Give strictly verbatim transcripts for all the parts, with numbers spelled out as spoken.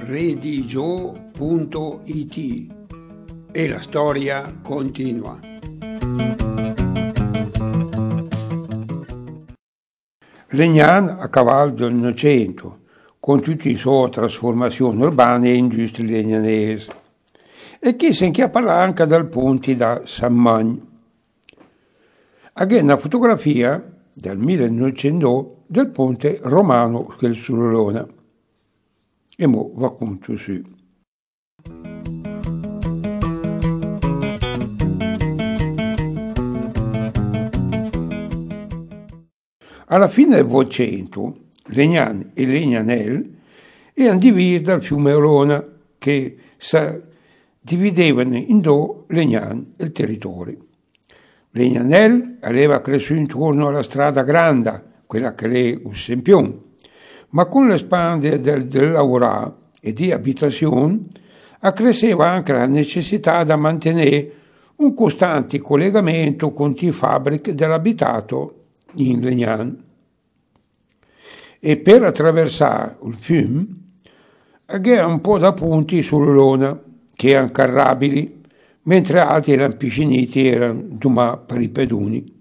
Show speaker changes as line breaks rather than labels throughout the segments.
redigio punto it e la storia continua. Legnan a cavallo del Novecento, con tutte le sue trasformazioni urbane e industrie legnanesi, e chi si inchiappa anche dal punti da San Magno. Agè una fotografia del millenovecento del ponte romano del Sulolona. E mo va conto su. Alla fine del Novecento, Legnan e Legnanel erano divisi dal fiume Olona, che dividevano in due Legnan il territorio. Legnanel aveva cresciuto intorno alla strada grande, quella che è un sempione, ma con l'espandere del, del lavorare e di abitazione accresceva anche la necessità di mantenere un costante collegamento con le fabbriche dell'abitato in Legnan. E per attraversare il fiume aveva un po' da punti sull'Olona, che erano carrabili, mentre altri erano pisciniti e erano domà per i pedoni.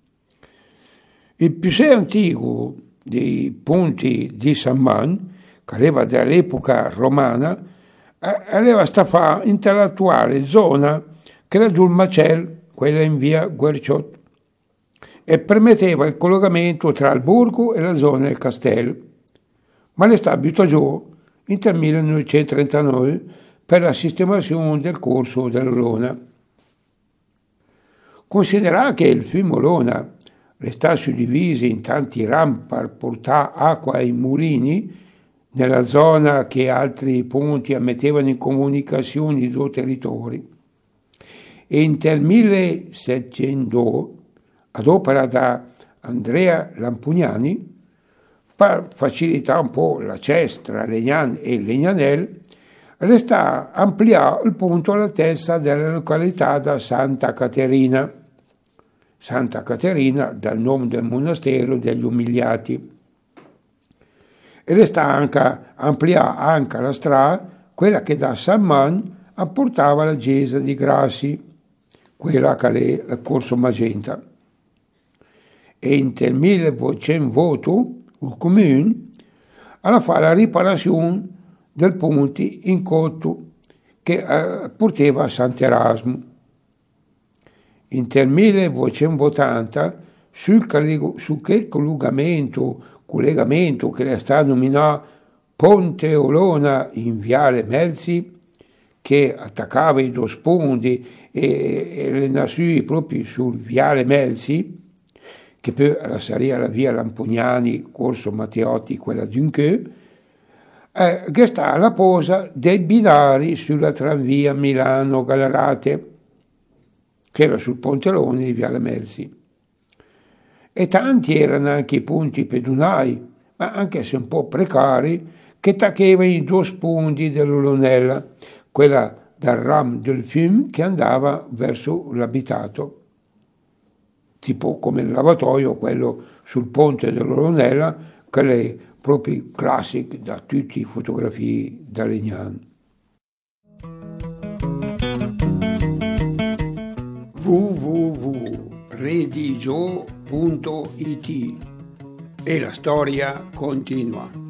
Il più antico dei ponti di San Man, che aveva dall'epoca romana, aveva stata in l'attuale zona che era il Macel, quella in via Guerciot, e permetteva il collegamento tra il borgo e la zona del castello, ma le sta buttato giù nel millenovecentotrentanove per la sistemazione del corso dell'Olona. Considera che il fiume Olona resta suddiviso in tanti ram per portare acqua ai mulini, nella zona che altri ponti ammettevano in comunicazione i due territori. E in nel millesettecento, ad opera da Andrea Lampugnani, per facilitare un po' l'accesso tra Legnan e Legnanel, resta ampliato il punto all'altezza della località da Santa Caterina. Santa Caterina dal nome del monastero degli Umiliati. E resta anche ampliata anche la strada, quella che da San Man apportava alla chiesa di Grassi, quella che è il corso Magenta. E in nel millenovecento il comune ha fatto la riparazione del ponte in cotto che eh, portava a Sant'Erasmo. In nel millenovecentottanta, sul, su quel collegamento, collegamento che è stato nominato Ponte Olona in Viale Melzi, che attaccava i due sponti e, e le nazioni proprio sul Viale Melzi, che poi sarebbe la via Lampugnani, Corso Matteotti, quella Dunque, eh, che sta alla posa dei binari sulla tranvia Milano-Gallarate, che era sul Pontelone di Viale Melzi. E tanti erano anche i punti pedonali, ma anche se un po' precari, che tacchevano i due spunti dell'Olonella, quella dal ram del fiume che andava verso l'abitato, tipo come il lavatoio, quello sul ponte dell'Olonella, che è proprio classico da tutte le fotografie da Legnan. w w w punto redigio punto it e la storia continua.